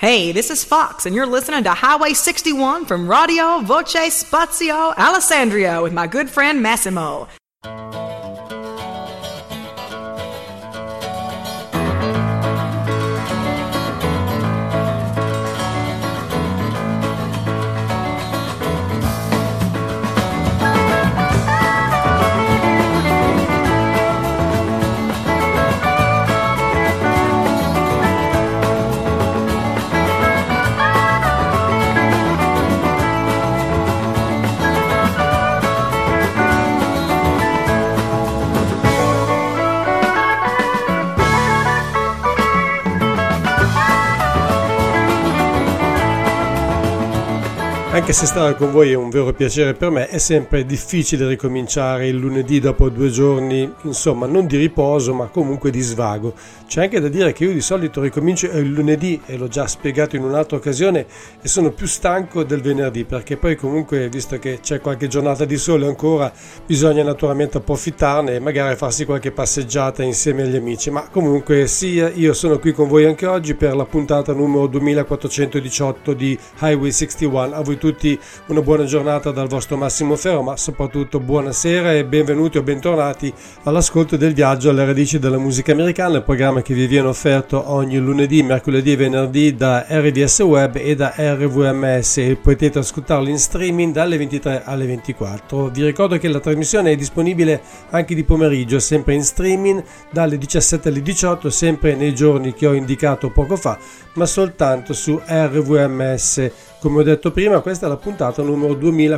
Hey, this is Fox, and you're listening to Highway 61 from Radio Voce Spazio Alessandria with my good friend Massimo. Anche se stare con voi è un vero piacere per me, è sempre difficile ricominciare il lunedì dopo 2 giorni, insomma, non di riposo, ma comunque di svago. C'è anche da dire che io di solito ricomincio il lunedì, e l'ho già spiegato in un'altra occasione, e sono più stanco del venerdì, perché poi comunque, visto che c'è qualche giornata di sole ancora, bisogna naturalmente approfittarne e magari farsi qualche passeggiata insieme agli amici. Ma comunque sia, io sono qui con voi anche oggi per la puntata numero 2418 di Highway 61. A voi tutti una buona giornata dal vostro Massimo Ferro, ma soprattutto buonasera e benvenuti o bentornati all'ascolto del viaggio alle radici della musica americana, il programma che vi viene offerto ogni lunedì, mercoledì e venerdì da RVS Web e da RVMS, e potete ascoltarlo in streaming dalle 23 alle 24. Vi ricordo che la trasmissione è disponibile anche di pomeriggio, sempre in streaming dalle 17 alle 18, sempre nei giorni che ho indicato poco fa, ma soltanto su RVMS. Come ho detto prima, questa è la puntata numero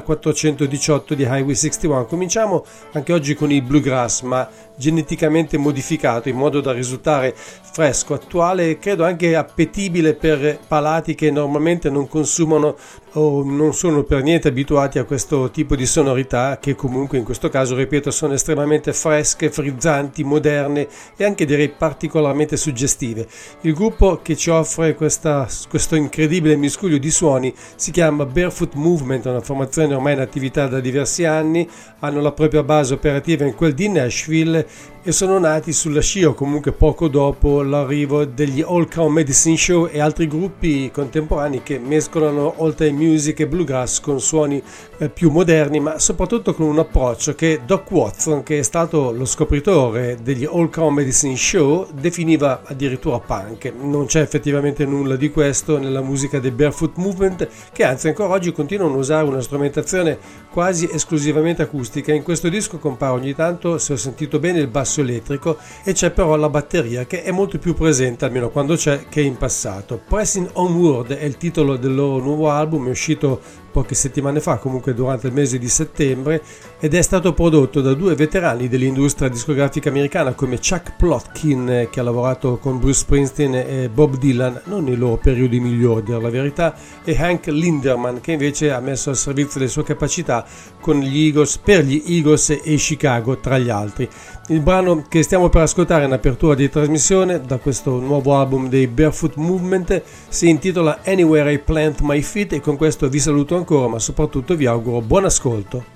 2418 di Highway 61. Cominciamo anche oggi con il bluegrass, ma geneticamente modificato in modo da risultare fresco, attuale e credo anche appetibile per palati che normalmente non consumano o non sono per niente abituati a questo tipo di sonorità, che comunque in questo caso, ripeto, sono estremamente fresche, frizzanti, moderne e anche direi particolarmente suggestive. Il gruppo che ci offre questo incredibile miscuglio di suoni si chiama Barefoot Movement, una formazione ormai in attività da diversi anni, hanno la propria base operativa in quel di Nashville e sono nati sulla scia o comunque poco dopo l'arrivo degli All Crown Medicine Show e altri gruppi contemporanei che mescolano oltre music e bluegrass con suoni più moderni, ma soprattutto con un approccio che Doc Watson, che è stato lo scopritore degli All Crown Medicine Show, definiva addirittura punk. Non c'è effettivamente nulla di questo nella musica dei Barefoot Movement, che anzi ancora oggi continuano a usare una strumentazione quasi esclusivamente acustica. In questo disco compare ogni tanto, se ho sentito bene, il basso elettrico, e c'è però la batteria che è molto più presente, almeno quando c'è, che in passato. Pressing Onward è il titolo del loro nuovo album, è uscito poche settimane fa, comunque durante il mese di settembre, ed è stato prodotto da 2 veterani dell'industria discografica americana come Chuck Plotkin, che ha lavorato con Bruce Springsteen e Bob Dylan, non nei loro periodi migliori a dire la verità, e Hank Linderman, che invece ha messo al servizio le sue capacità con gli Eagles, per gli Eagles e Chicago tra gli altri. Il brano che stiamo per ascoltare in apertura di trasmissione da questo nuovo album dei Barefoot Movement si intitola Anywhere I Plant My Feet, e con questo vi saluto ancora, ma soprattutto vi auguro buon ascolto.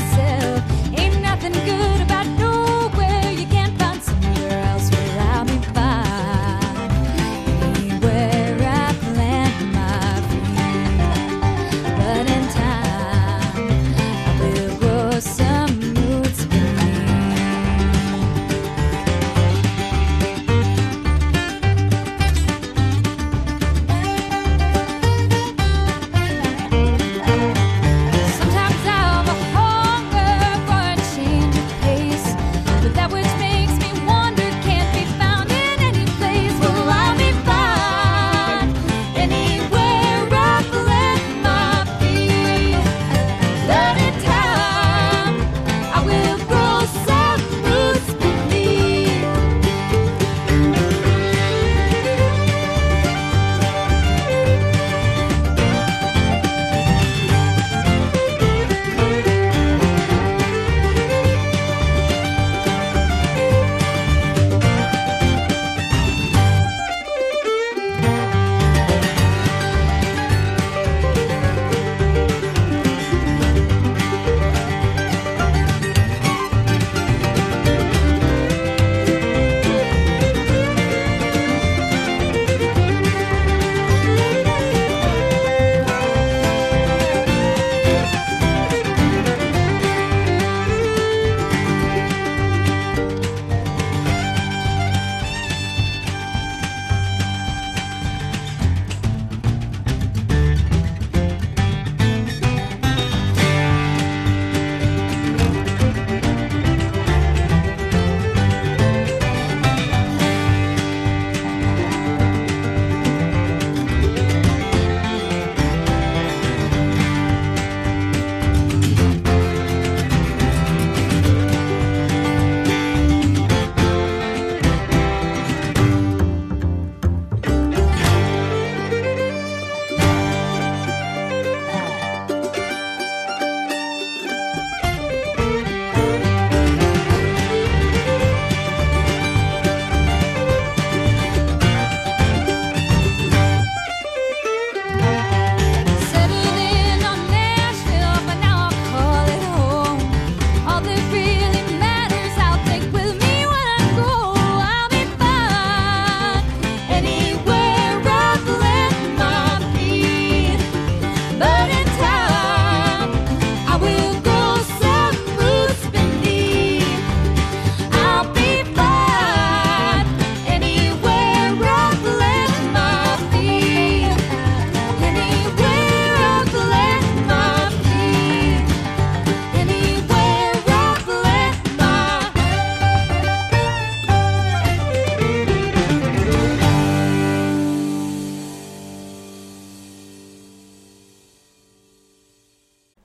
Ain't nothing good about nowhere you can't find somewhere else without me.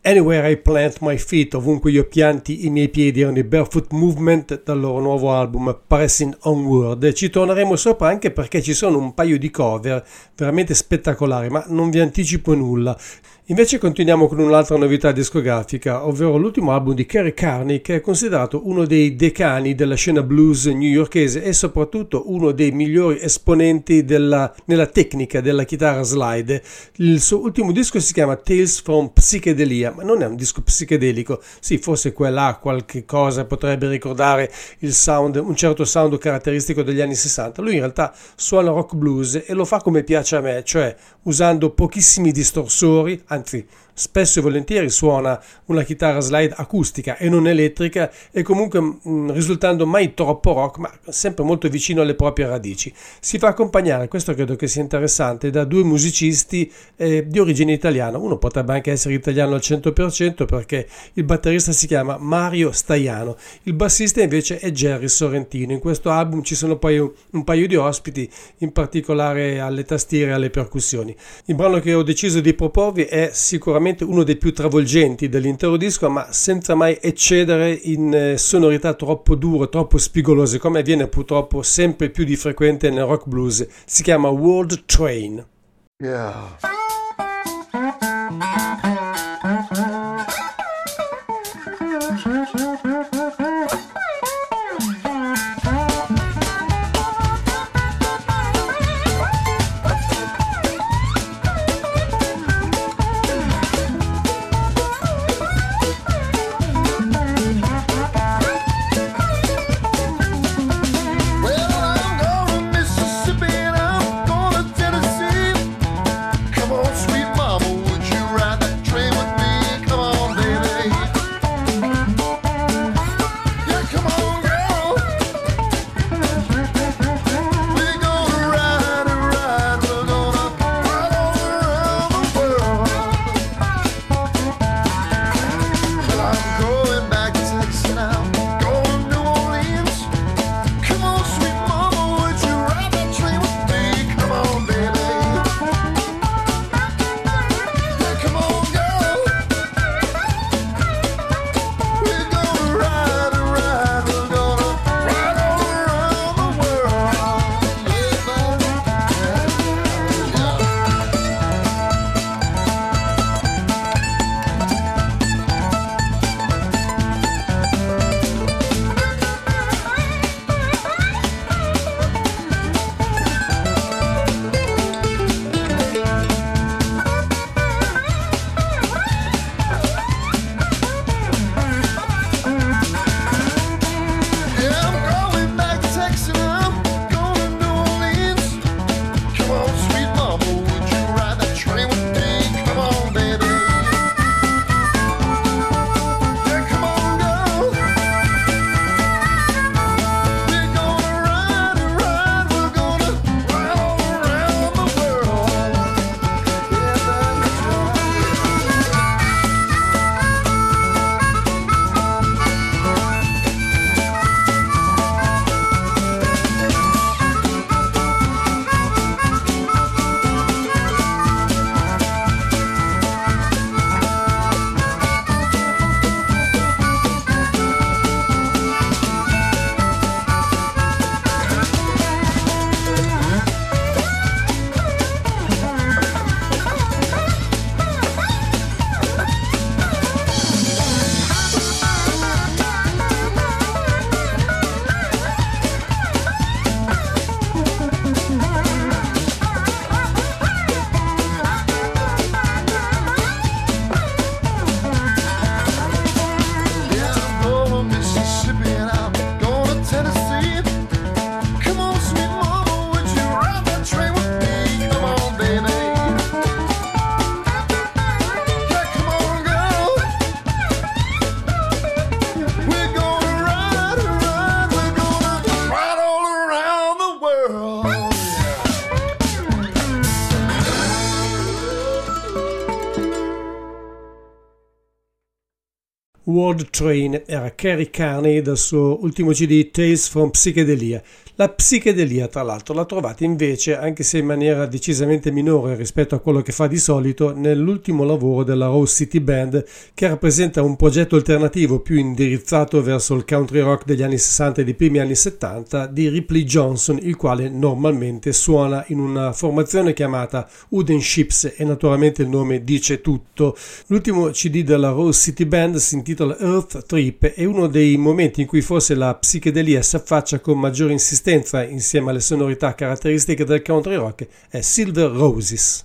Anywhere I Plant My Feet, ovunque io pianti i miei piedi, erano i Barefoot Movement dal loro nuovo album Pressing Onward. Ci torneremo sopra anche perché ci sono un paio di cover veramente spettacolari, ma non vi anticipo nulla. Invece continuiamo con un'altra novità discografica, ovvero l'ultimo album di Kerry Carney, che è considerato uno dei decani della scena blues newyorkese e soprattutto uno dei migliori esponenti nella tecnica della chitarra slide. Il suo ultimo disco si chiama Tales from Psychedelia, ma non è un disco psichedelico. Sì, forse quella qualche cosa potrebbe ricordare il sound, un certo sound caratteristico degli anni 60. Lui in realtà suona rock blues e lo fa come piace a me, cioè usando pochissimi distorsori, anzi spesso e volentieri suona una chitarra slide acustica e non elettrica e comunque risultando mai troppo rock, ma sempre molto vicino alle proprie radici. Si fa accompagnare, questo credo che sia interessante, da due musicisti di origine italiana. Uno potrebbe anche essere italiano al 100% perché il batterista si chiama Mario Staiano, il bassista invece è Jerry Sorrentino. In questo album ci sono poi un paio di ospiti, in particolare alle tastiere e alle percussioni. Il brano che ho deciso di proporvi è sicuramente uno dei più travolgenti dell'intero disco, ma senza mai eccedere in sonorità troppo dure, troppo spigolose, come avviene purtroppo sempre più di frequente nel rock blues. Si chiama World Train. Yeah. Come World Train era Kerry Carney dal suo ultimo CD Tales from Psychedelia. La psichedelia, tra l'altro, la trovate invece, anche se in maniera decisamente minore rispetto a quello che fa di solito, nell'ultimo lavoro della Rose City Band, che rappresenta un progetto alternativo più indirizzato verso il country rock degli anni 60 e dei primi anni 70 di Ripley Johnson, il quale normalmente suona in una formazione chiamata Wooden Ships e naturalmente il nome dice tutto. L'ultimo CD della Rose City Band si intitola Earth Trip e uno dei momenti in cui forse la psichedelia si affaccia con maggiore insistenza insieme alle sonorità caratteristiche del country rock è Silver Roses.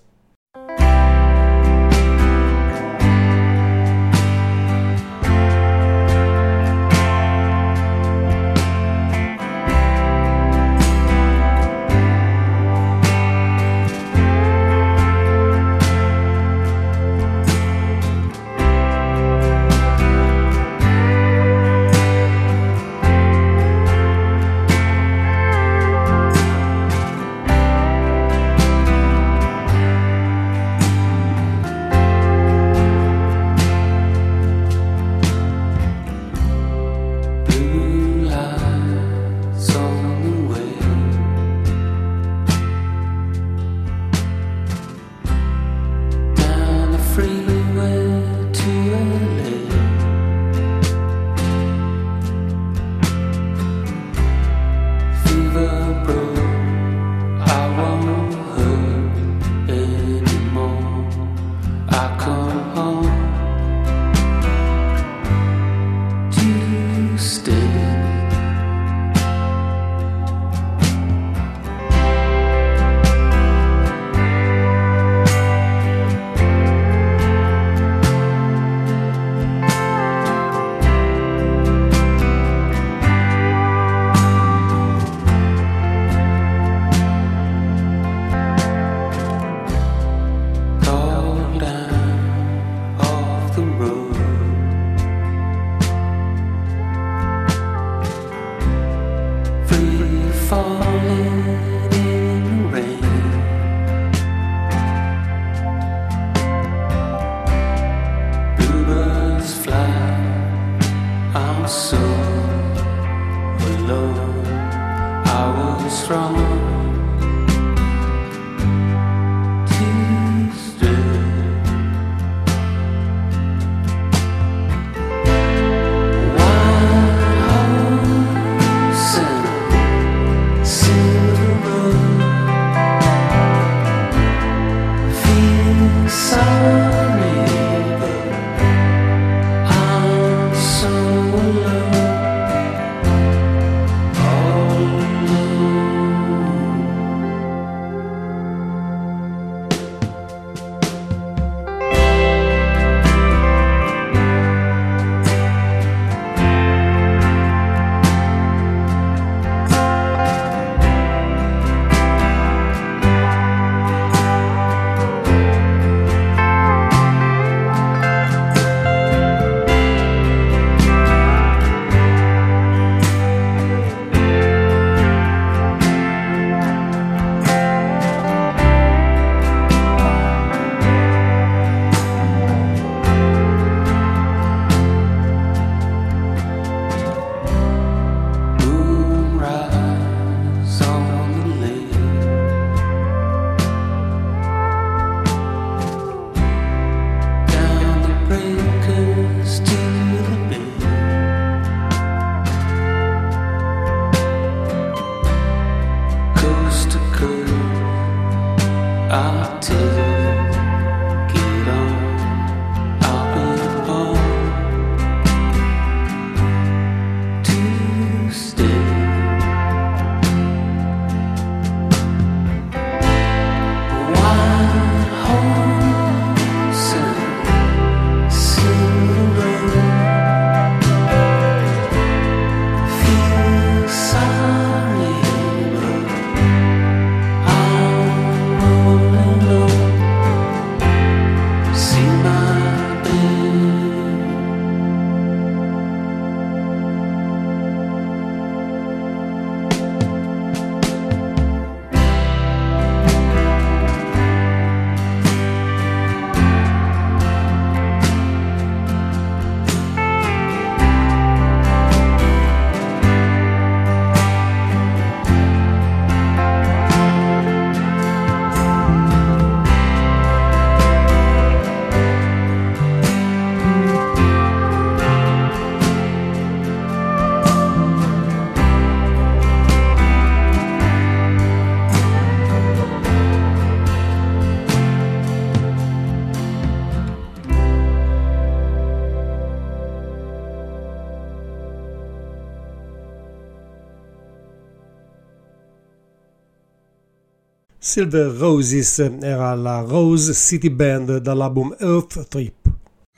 Silver Roses era la Rose City Band dall'album Earth Trip.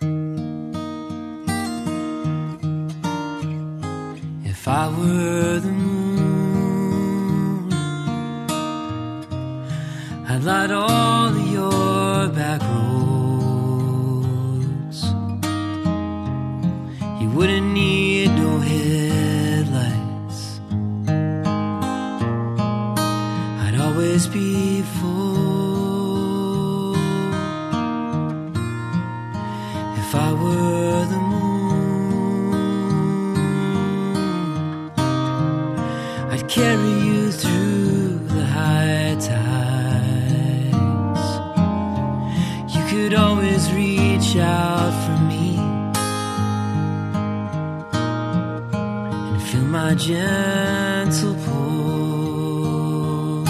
If I were the moon, I'd light all of your back roads. You wouldn't need no headlights. I'd always be full. If I were the moon, I'd carry you through the high tides. You could always reach out for me and feel my gentle pull.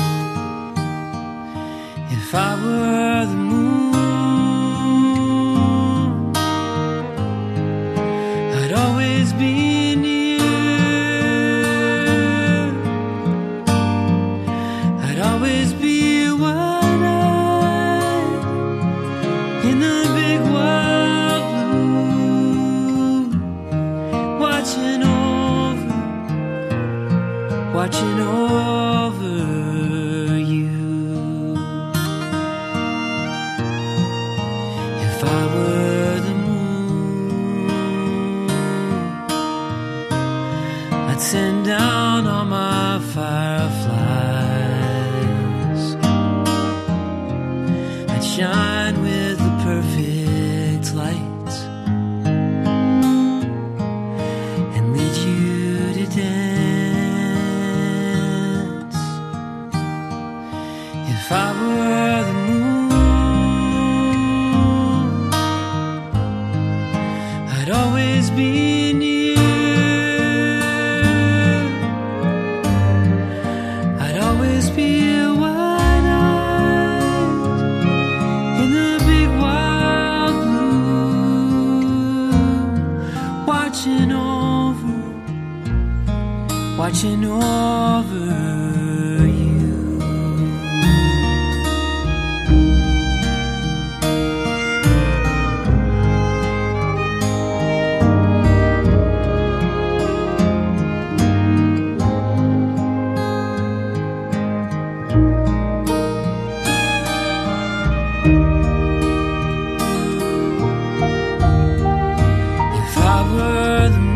If I were the moon, I'd always be near. I'd always be wide-eyed in the big wild blue, watching over you. If I were the moon, I'd send down all my fireflies. I'd shine with the perfect light and lead you to dance. If I were the moon, I'd always be near. I'd always be wide-eyed in the big wild blue, watching over you. If I were the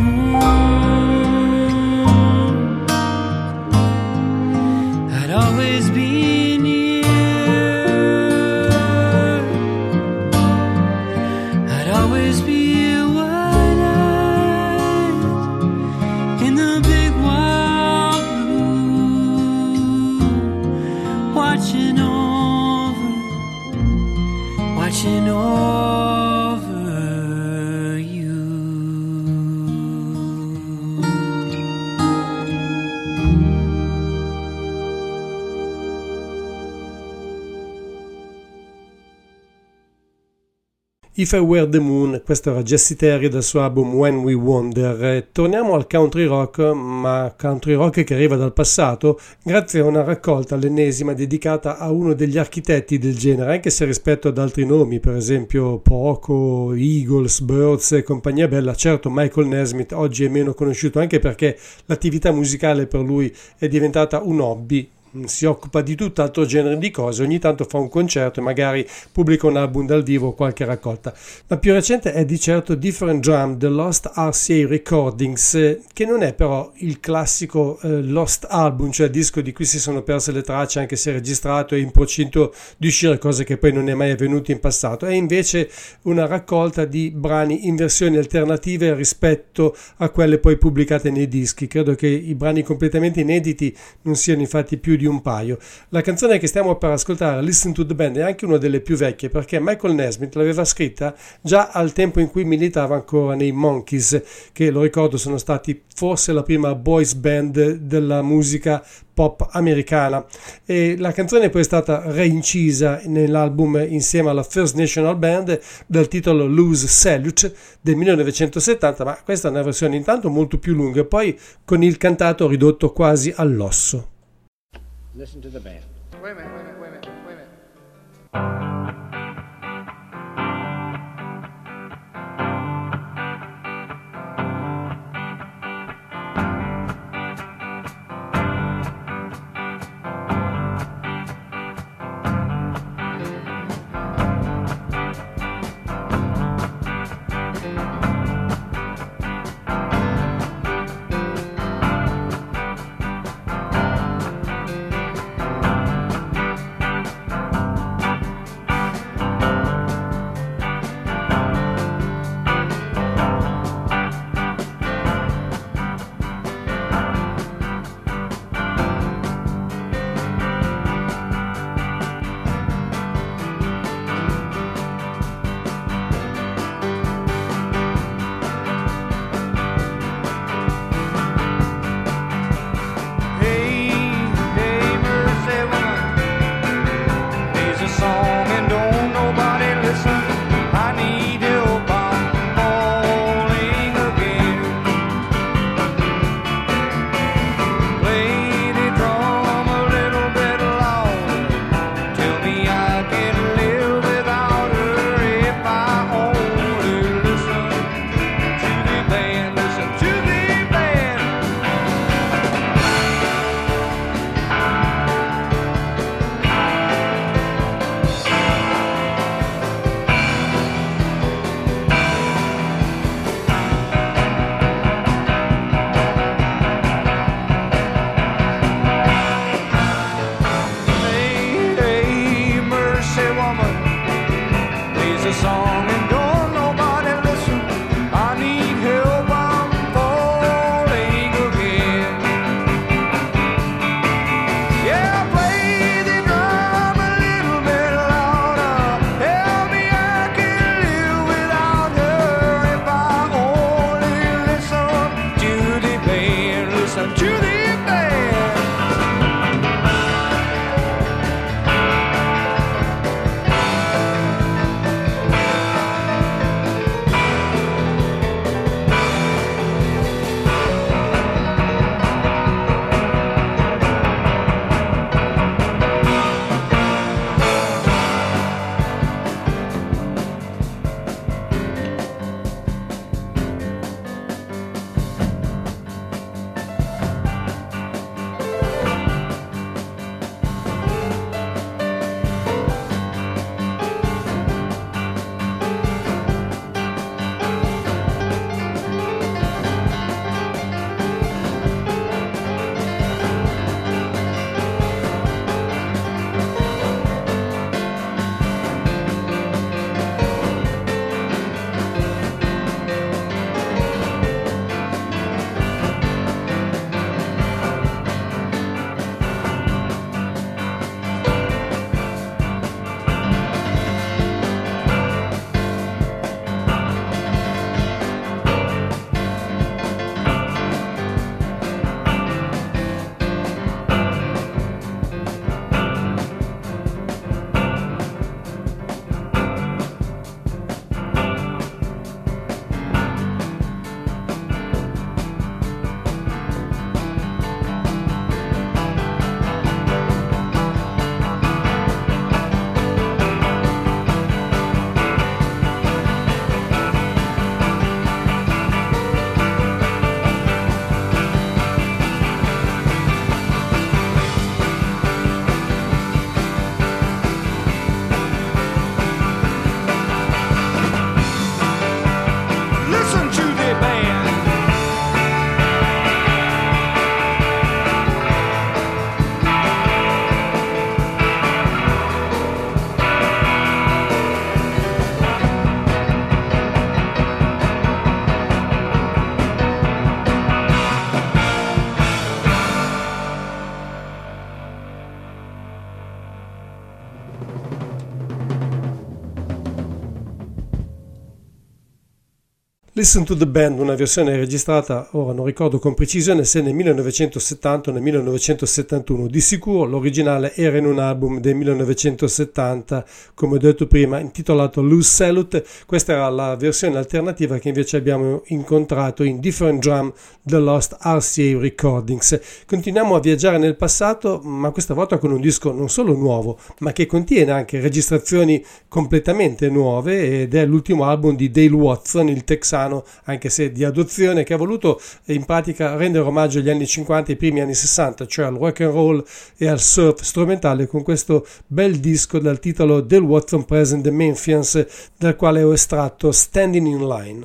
moon, I'd always be near. I'd always be wide-eyed in the big wild blue, watching over you. If I Were the Moon, questo era Jesse Terry dal suo album When We Wonder. Torniamo al country rock, ma country rock che arriva dal passato grazie a una raccolta, l'ennesima, dedicata a uno degli architetti del genere, anche se rispetto ad altri nomi, per esempio Poco, Eagles, Birds e compagnia bella, certo Michael Nesmith oggi è meno conosciuto anche perché l'attività musicale per lui è diventata un hobby. Si occupa di tutt'altro genere di cose, ogni tanto fa un concerto e magari pubblica un album dal vivo o qualche raccolta. La più recente è di certo Different Drum, The Lost RCA Recordings, che non è però il classico Lost Album, cioè disco di cui si sono perse le tracce anche se registrato e in procinto di uscire, cose che poi non è mai avvenuto in passato. È invece una raccolta di brani in versioni alternative rispetto a quelle poi pubblicate nei dischi. Credo che i brani completamente inediti non siano infatti più di un paio. La canzone che stiamo per ascoltare, Listen to the Band, è anche una delle più vecchie perché Michael Nesmith l'aveva scritta già al tempo in cui militava ancora nei Monkees, che lo ricordo sono stati forse la prima boys band della musica pop americana, e la canzone poi è stata reincisa nell'album insieme alla First National Band dal titolo Loose Salute del 1970, ma questa è una versione intanto molto più lunga e poi con il cantato ridotto quasi all'osso. Listen to the band. Listen to the Band, una versione registrata, ora non ricordo con precisione se nel 1970 o nel 1971, di sicuro l'originale era in un album del 1970, come ho detto prima, intitolato Loose Salute. Questa era la versione alternativa che invece abbiamo incontrato in Different Drum, The Lost RCA Recordings. Continuiamo a viaggiare nel passato, ma questa volta con un disco non solo nuovo, ma che contiene anche registrazioni completamente nuove, ed è l'ultimo album di Dale Watson, il texano, anche se di adozione, che ha voluto in pratica rendere omaggio agli anni 50 e ai primi anni 60, cioè al rock and roll e al surf strumentale, con questo bel disco dal titolo Dale Watson Present the Memphians, dal quale ho estratto Standing in Line.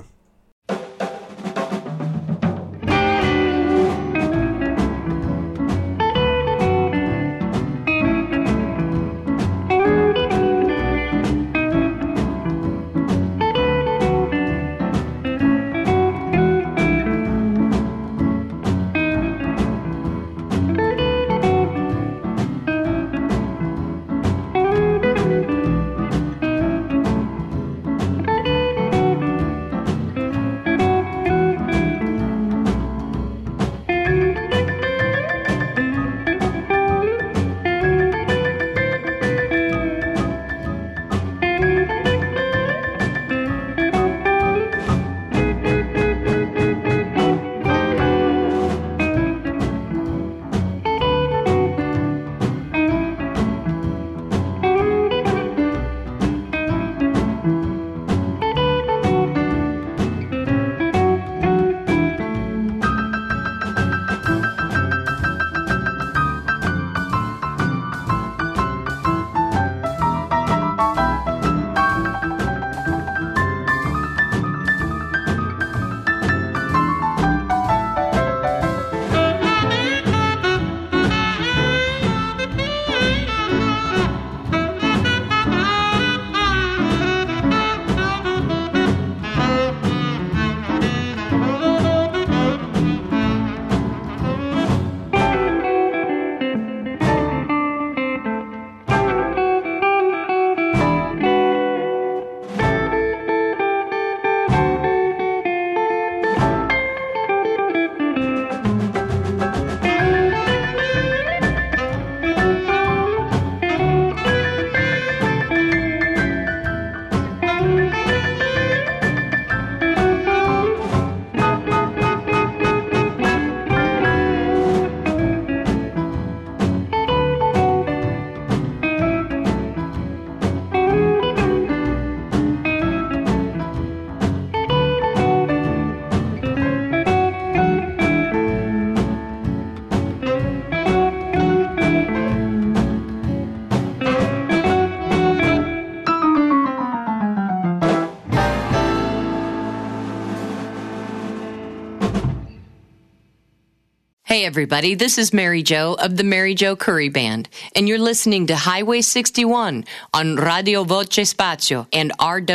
Hey everybody, this is Mary Jo of the Mary Jo Curry Band, and you're listening to Highway 61 on Radio Voce Spazio and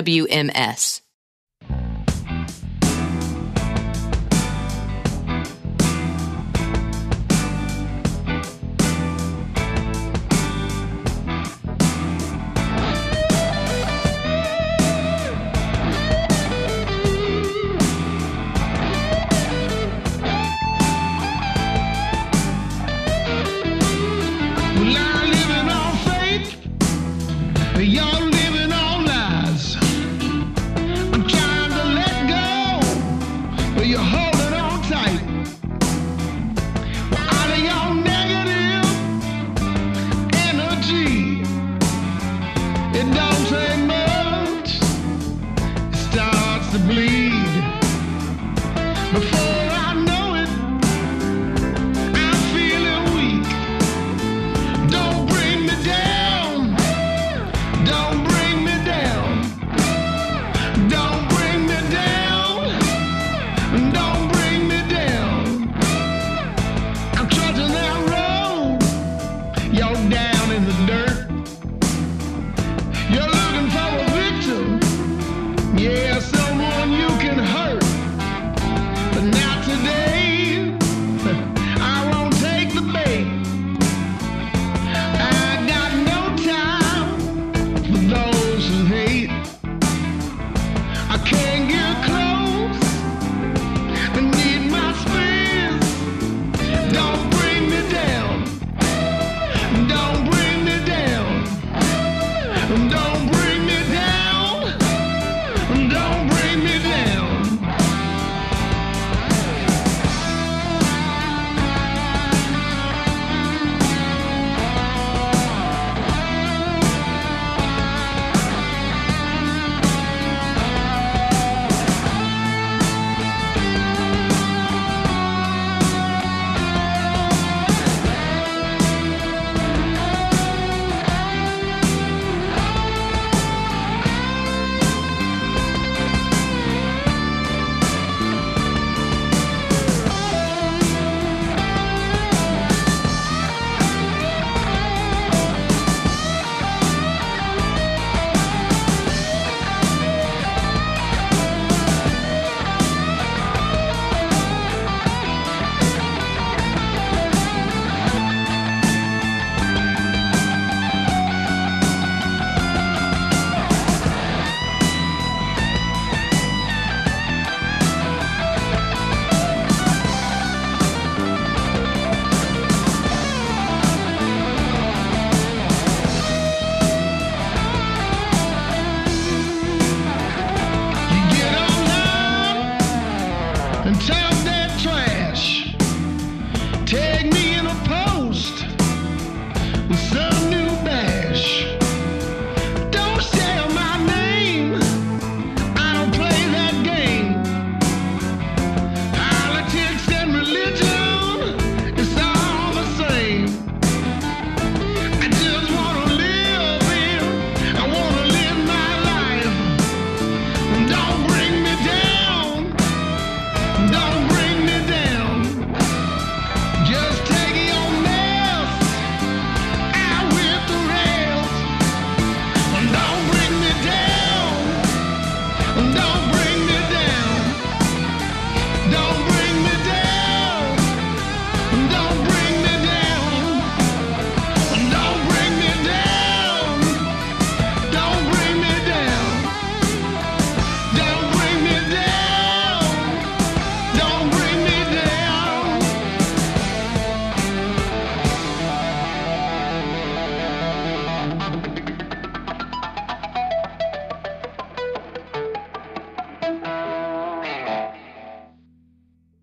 RWMS. Y'all living on lies. I'm trying to let go, but you're holding on tight. Well, out of your negative energy, it don't take much. It starts to bleed. Before I know it, I'm feeling weak. Don't bring me down. Don't bring me down. Don't bring me down. Don't bring me down. I'm trudging that road. You're down in the dirt. You're looking for a victim. Yeah, someone you can hurt. But not today.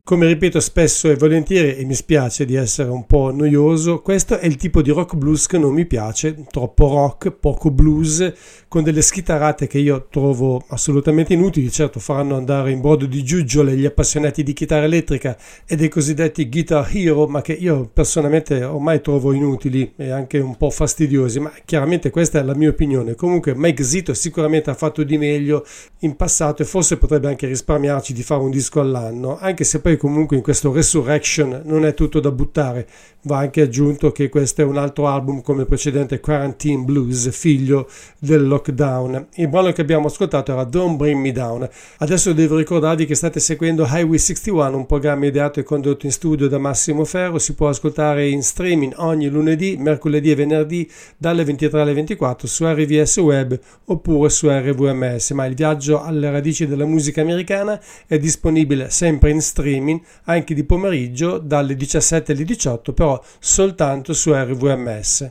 Come ripeto spesso e volentieri, e mi spiace di essere un po' noioso, questo è il tipo di rock blues che non mi piace, troppo rock, poco blues, con delle schitarrate che io trovo assolutamente inutili. Certo, faranno andare in brodo di giuggiole gli appassionati di chitarra elettrica e dei cosiddetti guitar hero, ma che io personalmente ormai trovo inutili e anche un po' fastidiosi, ma chiaramente questa è la mia opinione. Comunque Mike Zito sicuramente ha fatto di meglio in passato e forse potrebbe anche risparmiarci di fare un disco all'anno, anche se poi comunque in questo Resurrection non è tutto da buttare. Va anche aggiunto che questo è un altro album come il precedente Quarantine Blues, figlio del lockdown. Il brano che abbiamo ascoltato era Don't Bring Me Down. Adesso devo ricordarvi che state seguendo Highway 61, un programma ideato e condotto in studio da Massimo Ferro. Si può ascoltare in streaming ogni lunedì, mercoledì e venerdì dalle 23 alle 24 su RVS Web oppure su RVMS, ma il viaggio alle radici della musica americana è disponibile sempre in streaming anche di pomeriggio dalle 17 alle 18, però soltanto su RVMS.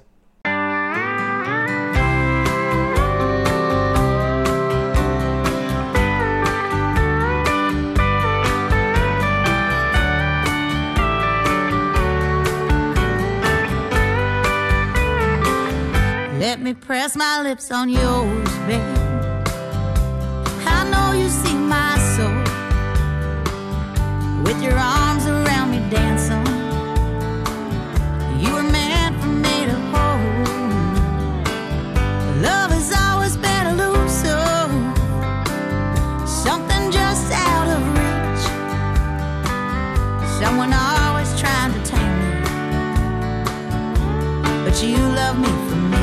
Let me press my lips on yours, babe. I know you see my soul with your arms around me dancing. You were meant for me to hold. Love has always been elusive, something just out of reach, someone always trying to tame me, but you love me for me.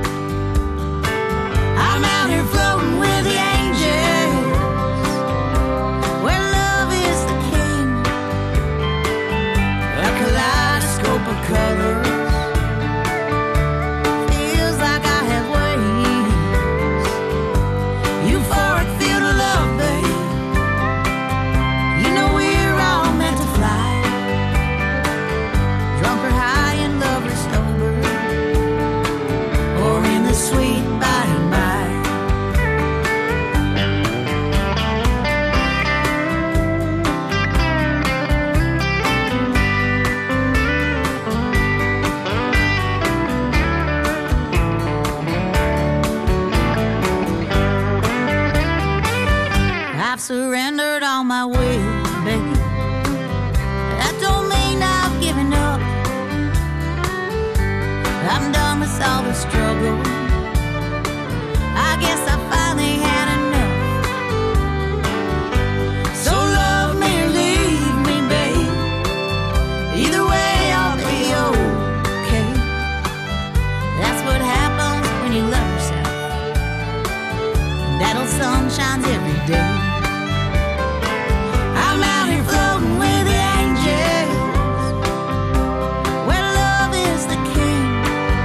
I'm out here floating with the angels, where love is the king, a kaleidoscope of colors. Feels like I have wings, euphoric field of love, babe. You know we're all meant to fly, drunk or high, in love or sober, or in the sweet by and by. I've surrendered all my will, baby. That don't mean I've given up. I'm done with all the struggle. I guess I finally had enough. So love me or leave me, babe. Either way I'll be okay. That's what happens when you love yourself. That old sun shines every day. I'm out here floating with the angels, where love is the king,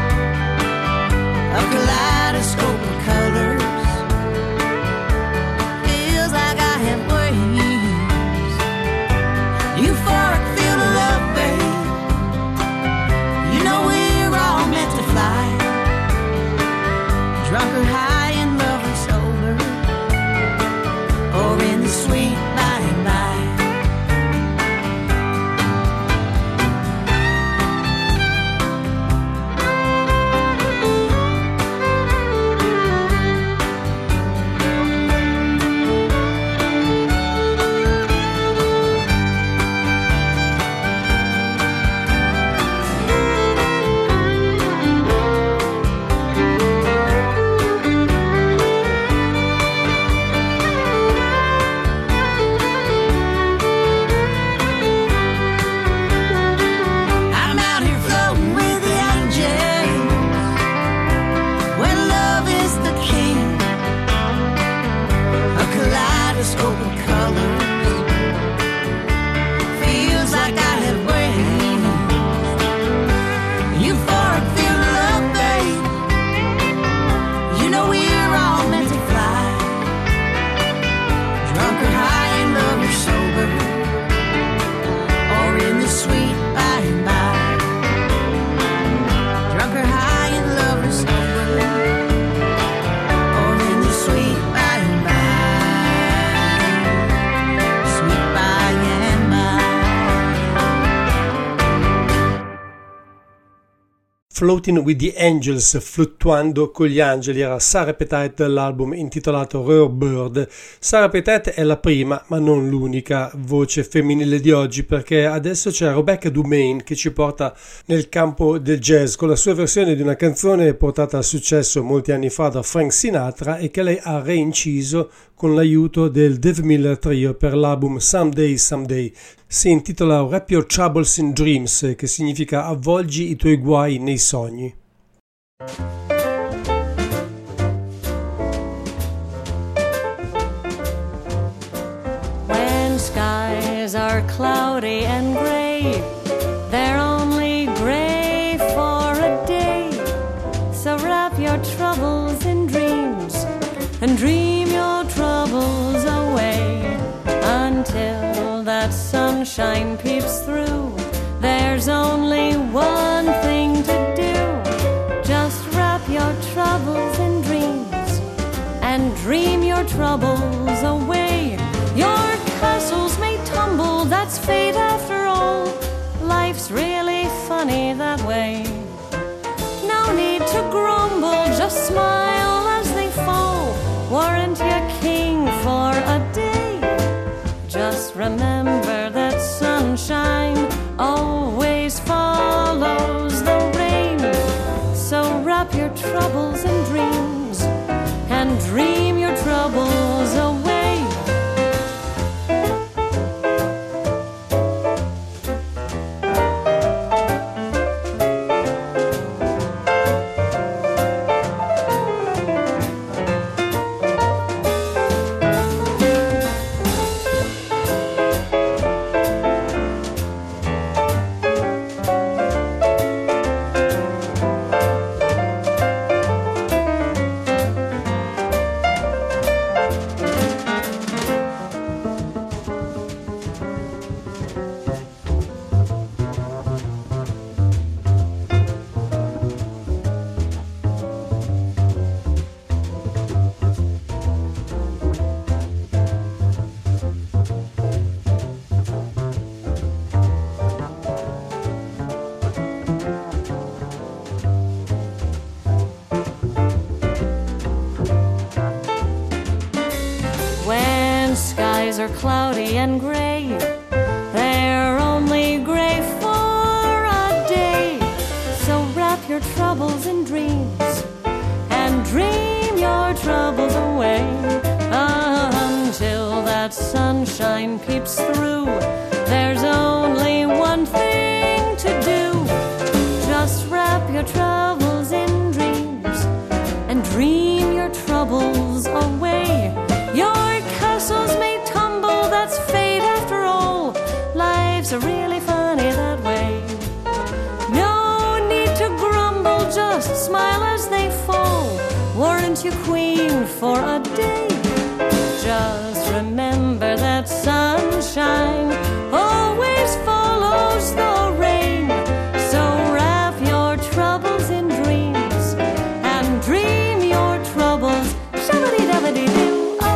a kaleidoscope of colors. Feels like I have wings, euphoric feel of love, babe. You know we're all meant to fly, drunk or high, in love or sober, or in the sweet by and by. I'm out here floating with the angels, where love is the king, a kaleidoscope of colors. Feels like I have wings, euphoric feel of love, babe. You know we're all meant to fly, drunk or high, in love or sober, or in the sweet by and by. Drunk or high, in love or sober, or in the sweet by and by. Sweet by and by. Floating with the Angels, fluttuando con gli angeli, era Sarah Petite dall'album intitolato Rare Bird. Sarah Petite è la prima, ma non l'unica voce femminile di oggi, perché adesso c'è Rebecca Dumaine che ci porta nel campo del jazz con la sua versione di una canzone portata al successo molti anni fa da Frank Sinatra e che lei ha reinciso con l'aiuto del Dave Miller Trio per l'album Someday Someday. Si intitola Wrap Your Troubles in Dreams, che significa avvolgi i tuoi guai nei sogni. When skies are cloudy and gray, they're only gray for a day. So wrap your troubles in dreams and dream your troubles away until that sunshine peeps through. There's only one thing to do. Just wrap your troubles in dreams and dream your troubles away. Your castles may tumble, that's fate after all. Life's really funny that way. No need to grumble, just smile as they fall. Weren't you king for a day? Just remember that sunshine always follows the rain. So wrap your troubles in dreams and dream your troubles away. Are cloudy and gray, they're only gray for a day. So wrap your troubles in dreams and dream your troubles away until that sunshine peeps through. There's only one thing to do. Just wrap your troubles in dreams and dream your troubles away. Your castles may tumble, that's fate after all. Life's really funny that way. No need to grumble, just smile as they fall. Weren't you queen for a day? Just remember that sunshine always follows the rain. So wrap your troubles in dreams and dream your troubles shabba-dee-dabba-dee-doo.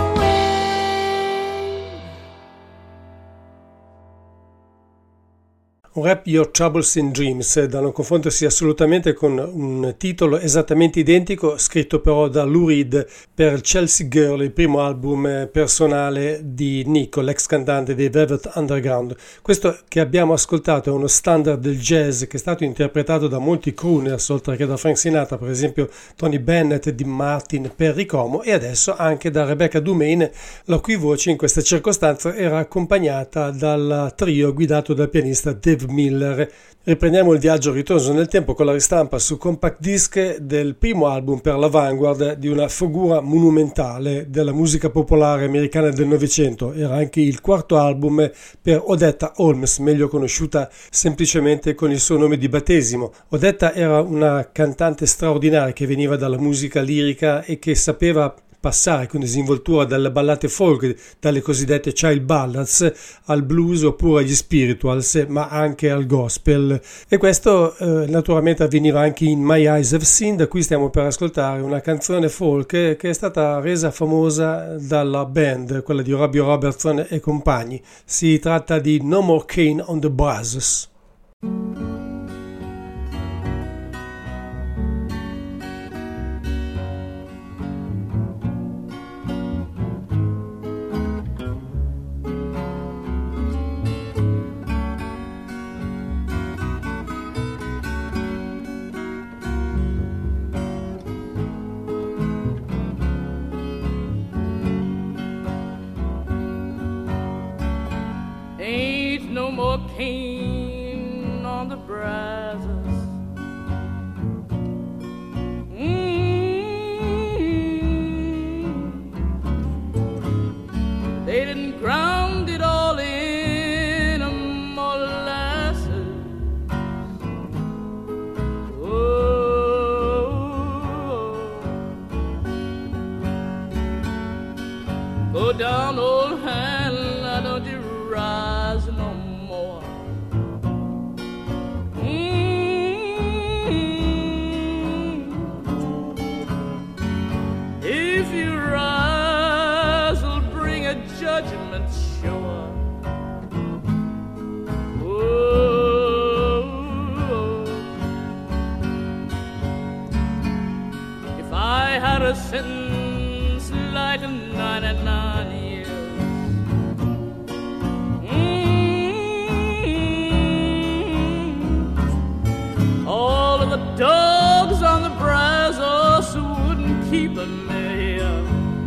Wrap Your Troubles in Dreams, da non confondersi assolutamente con un titolo esattamente identico, scritto però da Lou Reed per Chelsea Girl, il primo album personale di Nico, l'ex cantante dei Velvet Underground. Questo che abbiamo ascoltato è uno standard del jazz che è stato interpretato da molti crooners, oltre che da Frank Sinatra, per esempio Tony Bennett, Dean Martin, Perry Como, e adesso anche da Rebecca Dumaine, la cui voce in questa circostanza era accompagnata dal trio guidato dal pianista Dave Miller. Riprendiamo il viaggio ritorno nel tempo con la ristampa su compact disc del primo album per la Vanguard di una figura monumentale della musica popolare americana del Novecento. Era anche il quarto album per Odetta Holmes, meglio conosciuta semplicemente con il suo nome di battesimo. Odetta era una cantante straordinaria che veniva dalla musica lirica e che sapeva passare con disinvoltura dalle ballate folk, dalle cosiddette child ballads, al blues oppure agli spirituals, ma anche al gospel. E questo naturalmente avveniva anche in My Eyes Have Seen, da cui stiamo per ascoltare una canzone folk che è stata resa famosa dalla band, quella di Robbie Robertson e compagni. Si tratta di No More Cane on the Brazos. more cane on the brazos. They didn't ground it all in a molasses. Go down, old hand, I don't you rise no more. If you rise, will bring a judgment sure. If I had a sentence like a 99 years, all of the dogs on the Brazos wouldn't keep a mayor.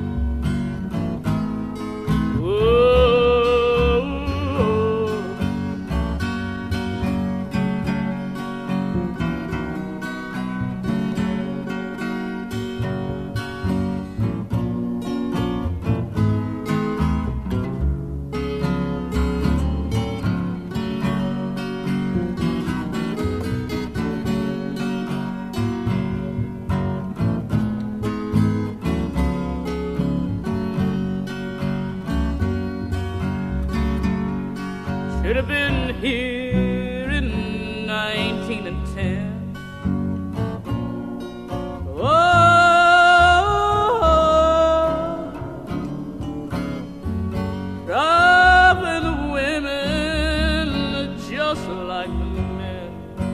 Should have been here in 1910. Driving the women just like the men.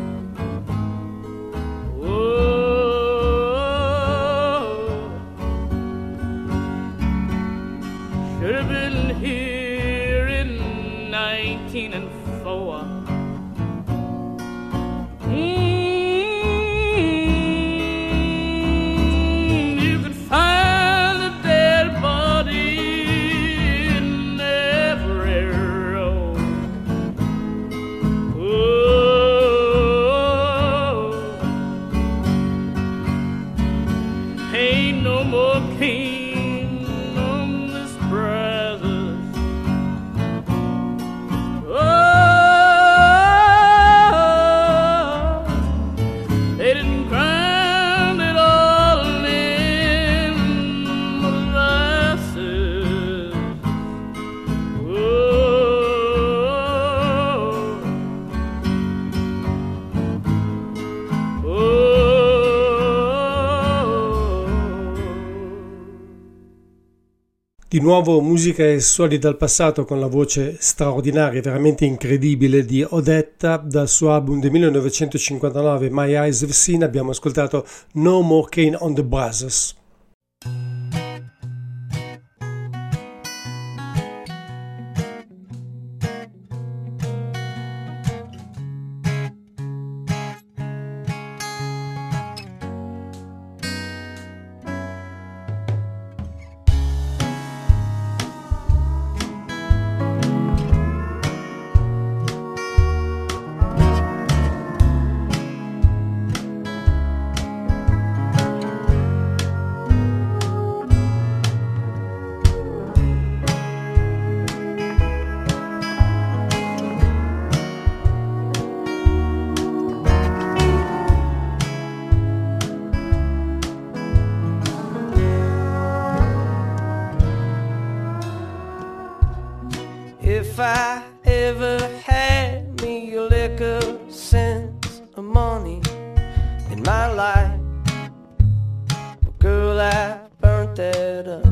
Should have been here in 1904. You could find a dead body in every row. Ain't no more cane on this Brazos. They didn't grind it all in molasses. Di nuovo musica e suoni dal passato con la voce straordinaria, veramente incredibile di Odetta. Dal suo album del 1959 My Eyes Have Seen abbiamo ascoltato No More Cane on the Brazos. If I ever had me a liquor sense of money in my life, girl, I burnt that up.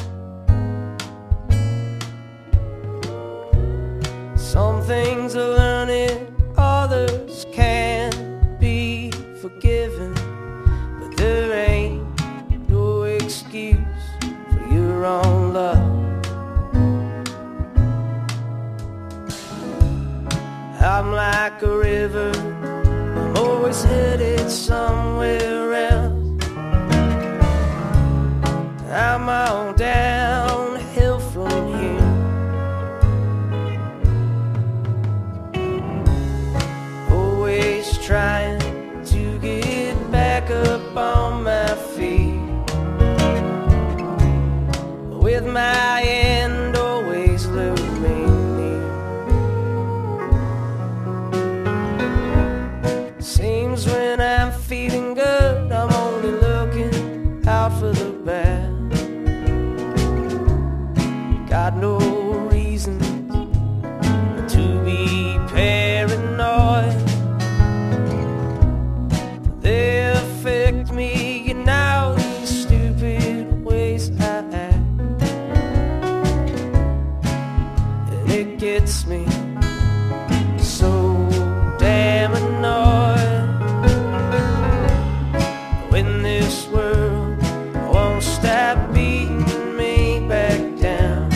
Some things are learning, others can't be forgiven, but there ain't no excuse for your own love. I'm like a river, I'm always headed somewhere else. I'm on downhill from here. trying to get back up on my feet, with my end always looming near. Seems when I'm feeling good, I'm only looking out for the bad. Got no reason to be paranoid. They affect me, you know, these stupid ways I act. And it gets me so damn annoyed when this world won't stop beating me back down.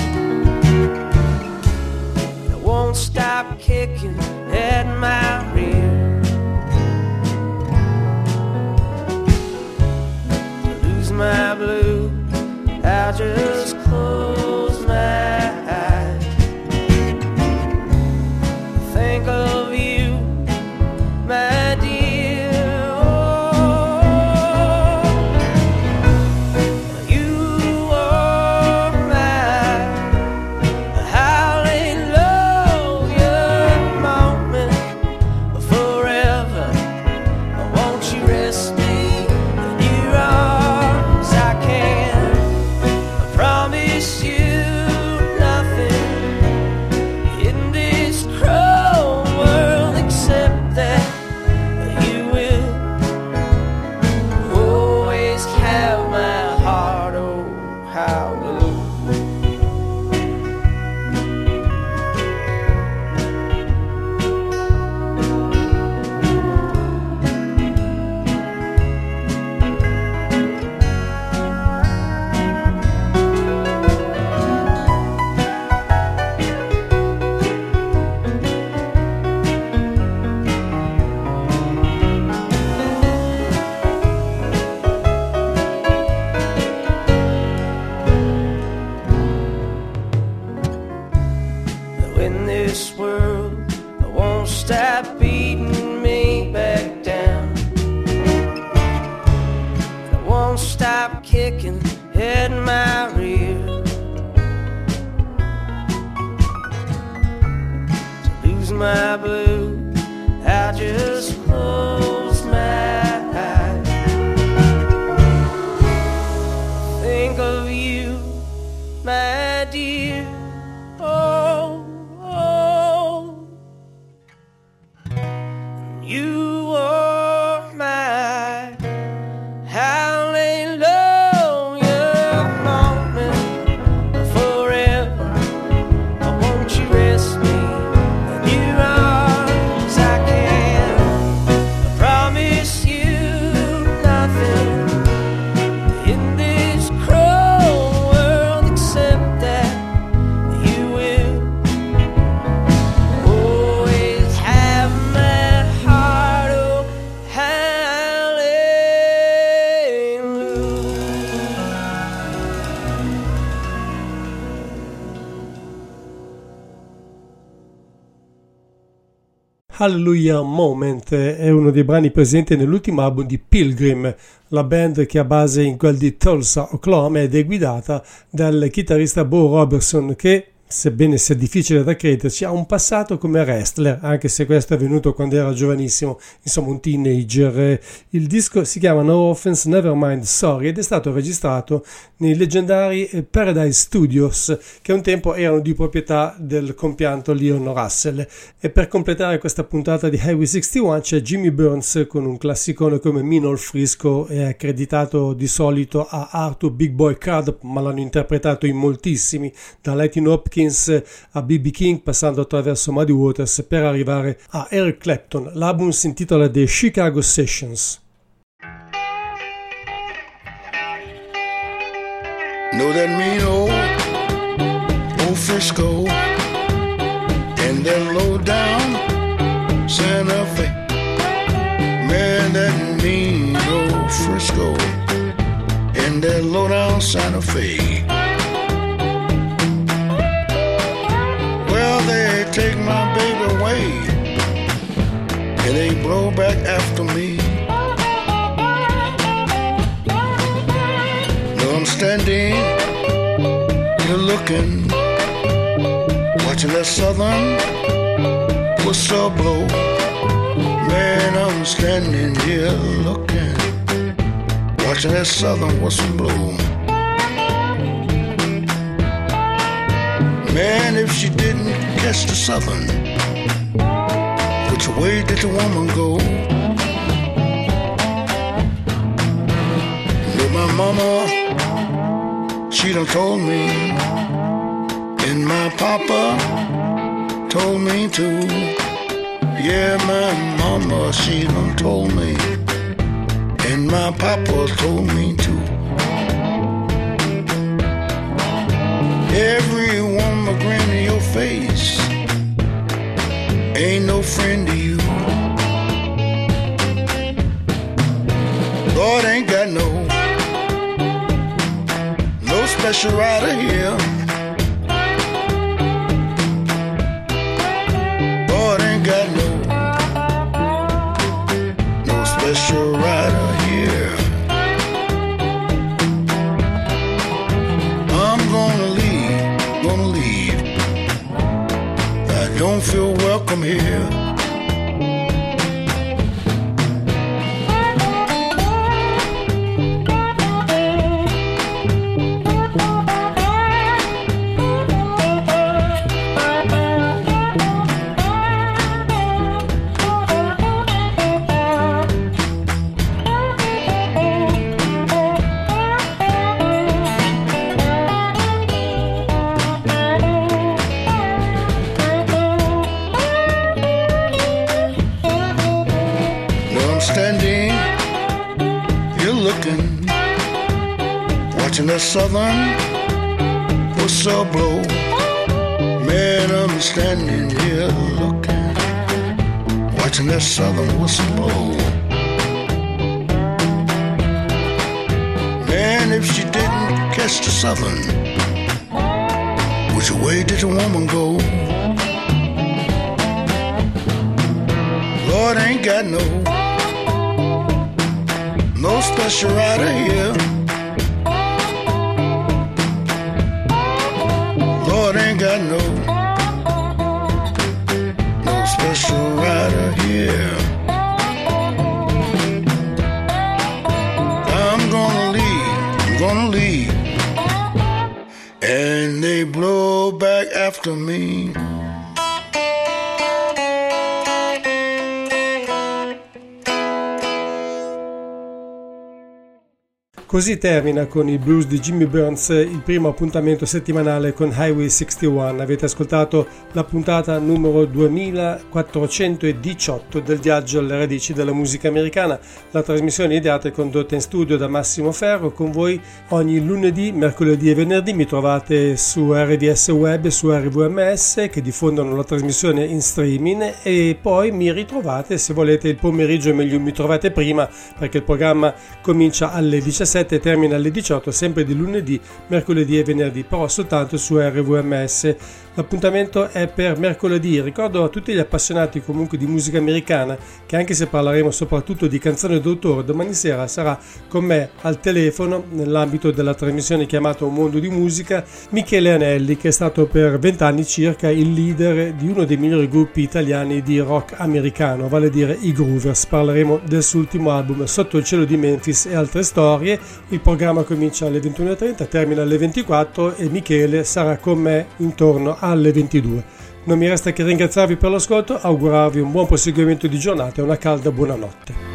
It won't stop kicking at my rear. My blue, I'll just close my eyes, think of you, my dear. Oh, you are my hallelujah moment forever. Won't you rest me in your arms? I promise you nothing in this cruel world except that you will always have my heart. Oh, how blue. In this world, I won't stop beating me back down. I won't stop kicking at my rear. To lose my blue, I just close my eyes, think of you, my dear. Oh, you are my hallelujah moment forever. Won't you rest me in your arms? I can promise you nothing in this cruel world except that you will always have my heart. Oh, Hallelujah Moment è uno dei brani presenti nell'ultimo album di Pilgrim, la band che ha base in quel di Tulsa, Oklahoma, ed è guidata dal chitarrista Bo Robertson che, sebbene sia difficile da crederci, ha un passato come wrestler, anche se questo è avvenuto quando era giovanissimo, insomma un teenager. Il disco si chiama No Offense Nevermind Sorry ed è stato registrato nei leggendari Paradise Studios, che un tempo erano di proprietà del compianto Leon Russell. E per completare questa puntata di Highway 61 c'è Jimmy Burns con un classicone come Mean Old Frisco, è accreditato di solito a Arthur Big Boy Crudup, ma l'hanno interpretato in moltissimi, da Lightning Hopkins a B.B. King, passando attraverso Muddy Waters per arrivare a Eric Clapton. L'album si intitola The Chicago Sessions. Know that mean old Frisco and that low down Santa Fe. Man, that mean old Frisco and that low down Santa Fe. Well, they take my baby away and they they blow back after me. No, I'm standing here looking, watching that southern whistle blow. Man, I'm standing here looking, watching that southern whistle blow. Man, if she didn't catch the southern, which way did the woman go? Knew my mama, she done told me, and my papa told me too. Yeah, my mama, she done told me, and my papa told me too. Every woman grin in your face ain't no friend to you. Lord ain't got no special rider here. Lord ain't got no special rider here. I'm gonna leave. I don't feel welcome here. The southern whistle blow. Man, I'm standing here looking, watching that southern whistle blow. Man, if she didn't catch the southern, which way did the woman go? Lord ain't got no special rider here. Lord ain't got no special rider here. I'm gonna leave, and they blow back after me. Così termina con il blues di Jimmy Burns il primo appuntamento settimanale con Highway 61. Avete ascoltato la puntata numero 2418 del viaggio alle radici della musica americana, la trasmissione ideata e condotta in studio da Massimo Ferro. Con voi ogni lunedì, mercoledì e venerdì mi trovate su RDS Web e su RVMS, che diffondono la trasmissione in streaming, e poi mi ritrovate, se volete, il pomeriggio, meglio mi trovate prima, perché il programma comincia alle 17 e termina alle 18, sempre di lunedì, mercoledì e venerdì, però soltanto su RVMS. L'appuntamento è per mercoledì. Ricordo a tutti gli appassionati comunque di musica americana che, anche se parleremo soprattutto di canzoni d'autore, domani sera sarà con me al telefono, nell'ambito della trasmissione chiamata Un Mondo di Musica, Michele Anelli, che è stato per 20 anni circa il leader di uno dei migliori gruppi italiani di rock americano, vale a dire i Groovers. Parleremo del suo ultimo album Sotto il cielo di Memphis e altre storie. Il programma comincia alle 21:30, termina alle 24 e Michele sarà con me intorno alle 22. Non mi resta che ringraziarvi per l'ascolto, augurarvi un buon proseguimento di giornata e una calda buonanotte.